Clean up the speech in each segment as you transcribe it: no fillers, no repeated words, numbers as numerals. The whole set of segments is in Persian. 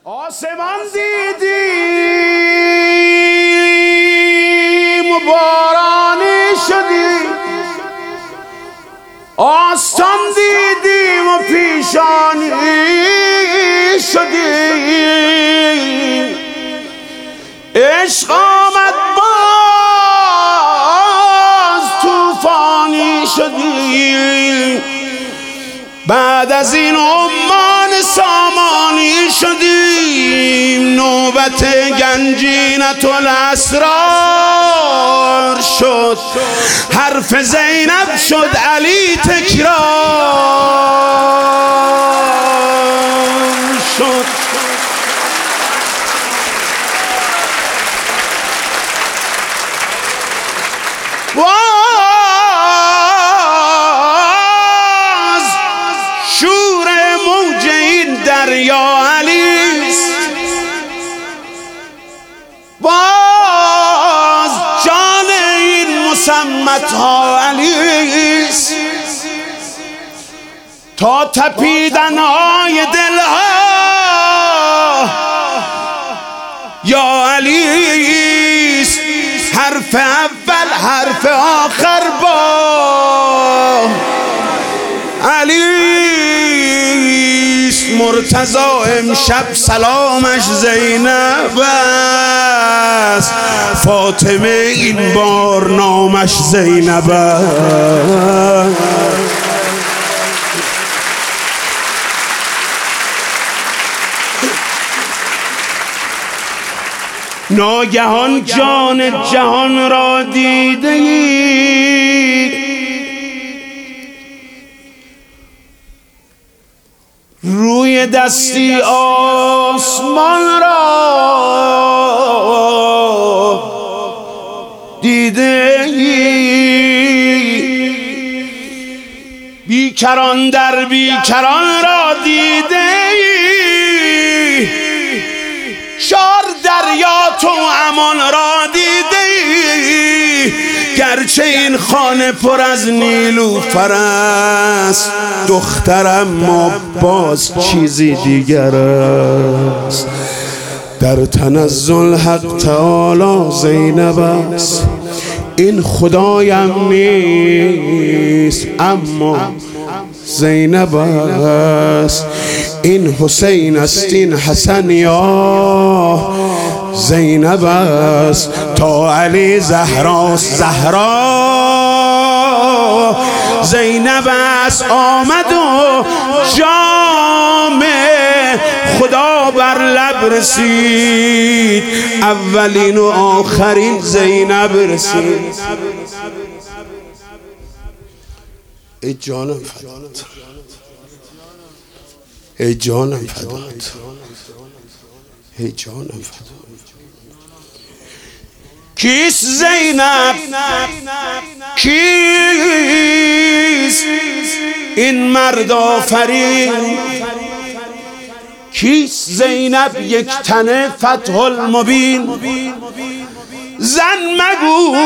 آسمان دیدیم و بارانی شدیم، آستان دیدیم و پیشانی شدیم، عشق آمد باز طوفانی شدیم، بعد از این امان سامانی شدیم، نوبت گنجینة الاسرار شد، حرف زینب شد علی تکرار شد. شور موج این دریا علیست، باز جان این مسمتها علیست، تا تپیدنهای دلها یا علیست، حرف اول حرف آخر با علیست. مرتضی امشب سلامش زینب است، فاطمه این بار نامش زینب است. ناگهان جان جهان را دیده اید، روی دستی آسمان را دیده اید، بیکران در بیکران را دیده اید، چار دریا تو امان را دیده ای، گرچه این خانه پر از نیلوفر است دخترم، ما باز چیزی دیگر است. در تنزل حق تعالی زینب است، این خدایم نیست اما زینب است، این حسین است این حسن یا زینب است، تا علی زهراست زهرا زینب است. آمد و جام خدا بر لب رسید، اولین و آخرین زینب رسید. ای جانم فدات، ای جانم فدات، ای جانم فدات. کیست زینب؟ کیست این مرد آفرین؟ کیست زینب یک تنه فتح المبین؟ زن مگو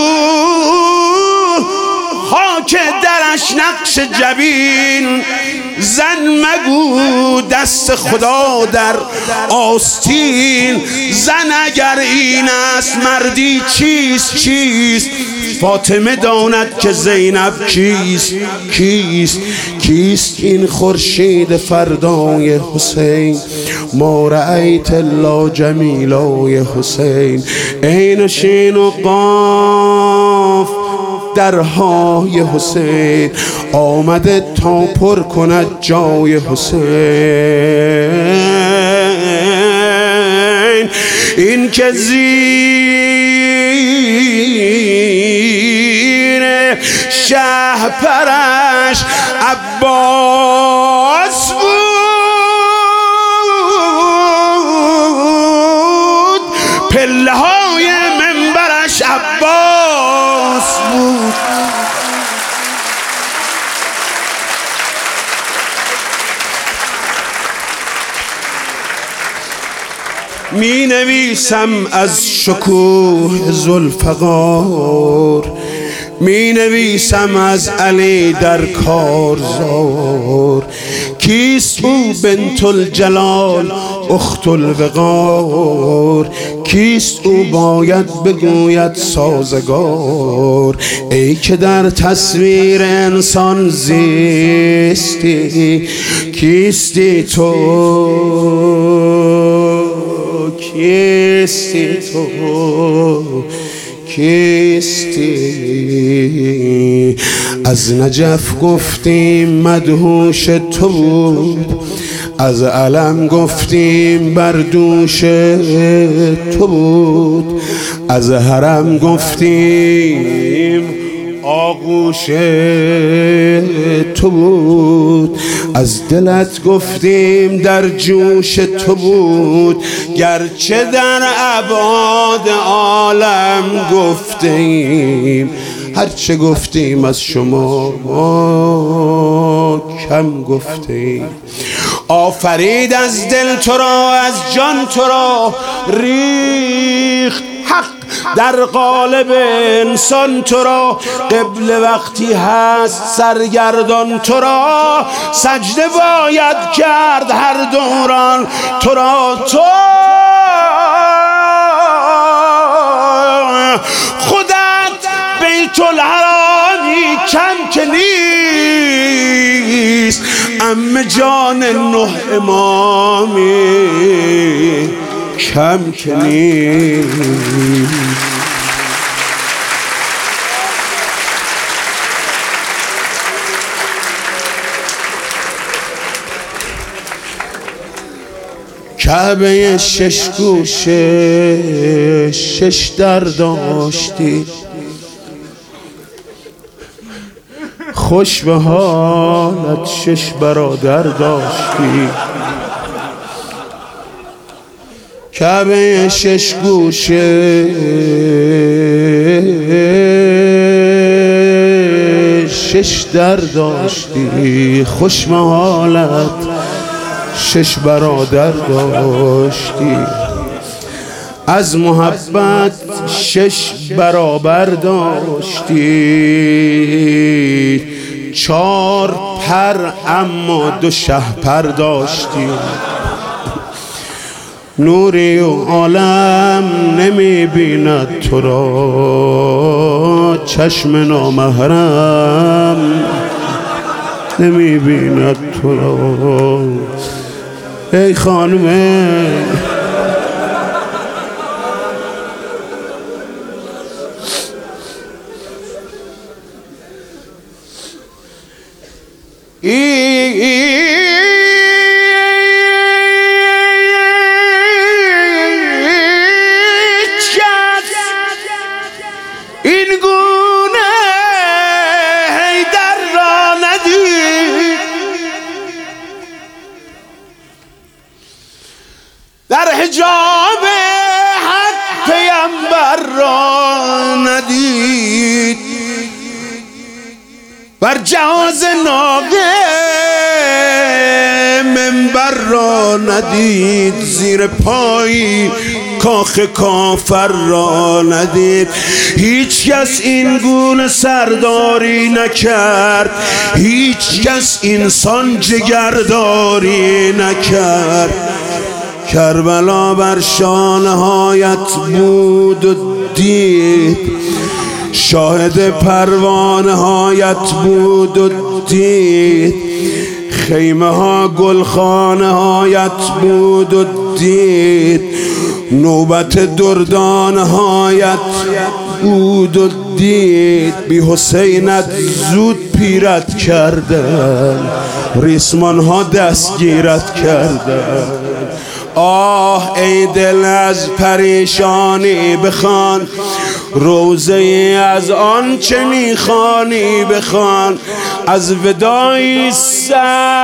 خاک درش نقش جبین، زن مگو دست خدا در آستین، زن اگر این است مردی چیست چیست؟ فاطمه داند که زینب کیست کیست کیست این خورشید فردای حسین؟ ما رأیت الا جمیلای حسین، عین شین و قاف درهای حسین، آمده تا پر کند جای حسین. این که زیر شهپرش عباس بود، پله های منبرش عباس بود. می نویسم از شکوه ذوالفقار، می نویسم از علی در کارزار. کیست او بنت الجلال اخت الوقار. کیست او باید بگوید سازگار. ای که در تصویر انسان زیستی، کیستی تو، کیستی تو، کیستی. از نجف گفتیم مدهوش تو بود، از علم گفتیم بر دوش تو بود، از حرم گفتیم آغوش تو بود، از دلت گفتیم در جوش تو بود. گرچه در ابعاد عالم گفتیم، هرچه گفتیم از شما ما کم گفتیم. آفرید از دل تو را، از جان تو را ریخت حق در قالب انسان تو را. قبل وقتی هست سرگردان تو را، سجده باید کرد هر دوران تو را. تو خودت بیت الحرامی کم که نیست، ام جان نه امامی کم که نیست. کعبه شش گوشه شش در داشتی، خوش به حالت شش برادر داشتی. کعبه شش گوشه شش در داشتی، خوش به حالت شش برادر داشتی. از محبت شش برابر داشتی، چار پر اما دو شهپر داشتی. نوری و عالم نمی بیند تو را، چشم نامحرم نمی بیند تو را. ای خانمه این گونه حیدر را ندید، در حجاب حق پیامبر را ندید، بر جهاز ناقه منبر را ندید، زیر پای کاخ کافر را ندید. هیچ کس این گونه سرداری نکرد، هیچ کس اینسان جگرداری نکرد. کربلا بر شانه‌هایت بود و دید، شاهد پروانه هایت بود و دید. خیمه ها گلخانه هایت بود و دید، نوبت دردانه هایت بود و دید. بی حسینت زود پیرت کردن، ریسمان ها دستگیرت کردن. آه ای دل از پریشانی بخوان، روزه از آن چه میخوانی بخوان. از وداعی سخت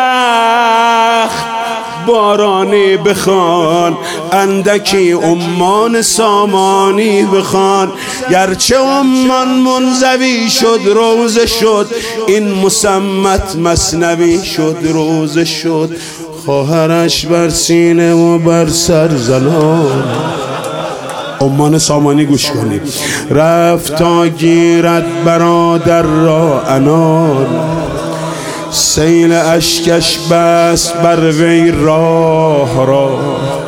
بارانی بخوان، اندکی عمان سامانی بخوان. گرچه عمان منزوی شد روزه شد، این مسمت مثنوی شد روزه شد. خواهرش بر سینه و بر سر زنان، عمان سامانی گوش کنید. رفت تا گیرد برادر را عنان، سیل اشکش بست بر وی راه را.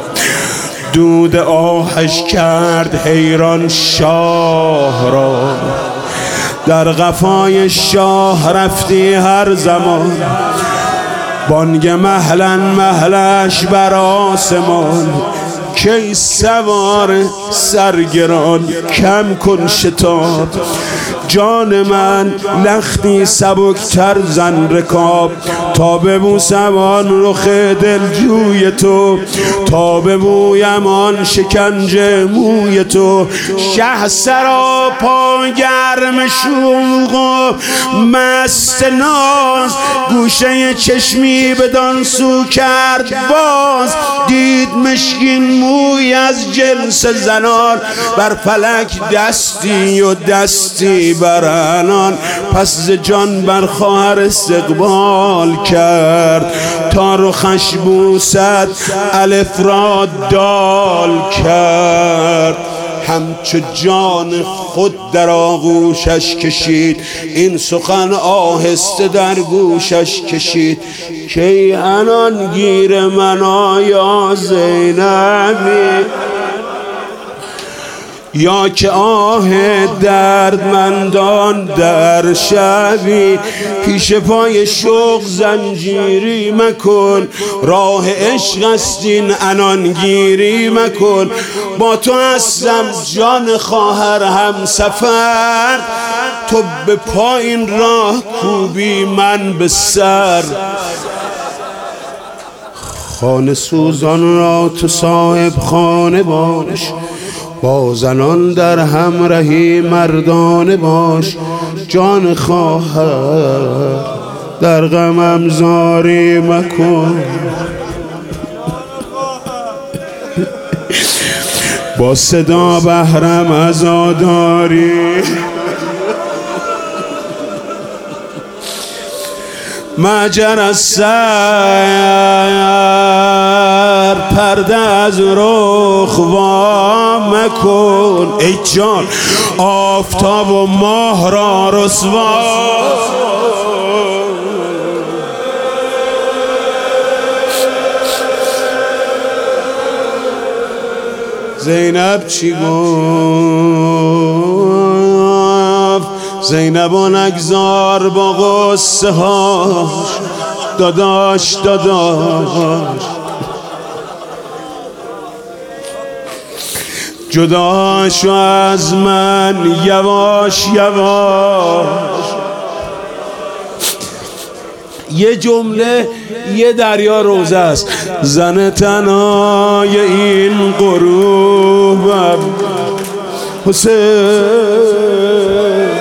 دود آهش کرد حیران شاه را. در قفای شاه رفتی هر زمان، بانگ مهلن مهلش بر آسمان. کی سوار سرگران کم کن شتاب، جان من لختی سبکتر زن رکاب. تا ببوسم آن رخ دلجوی تو، تا ببویم آن شکنجه موی تو. شه سراپا گرم شوق و مست ناز، گوشه چشمی بدان سو کرد باز. دید مشکین موی از جنس زنان، بر فلک دستی و دستی بر انان. پس ز جان بر خواهر استقبال کرد، تا رخش بوسد الف را دال کرد. همچو جان خود در آغوشش کشید، این سخن آهسته در گوشش کشید. کی انان گیر من آیا زینبی، یا که آه دردمندان در شبی. پیش پای شوق زنجیری مکن، راه عشق است این انان گیری مکن. با تو هستم جان خواهر هم سفر، تو به پایین راه کوبی من به سر. خانه سوزان را تو صاحب خانه باش، با زنان در همراهی مردانه باش. جان خواهر در غمم زاری مکن، با صدا بهرم عزاداری. مجر از سر پرده از رخ وا مکن، ای جان آفتاب و ماه را رسوا. زینب چی گفت؟ زینب و نگذار با غصه هاش، داداش داداش جدا شو از من یواش یواش. یه جمله یه دریا روزه است. زن تنهای این غروبم حسین،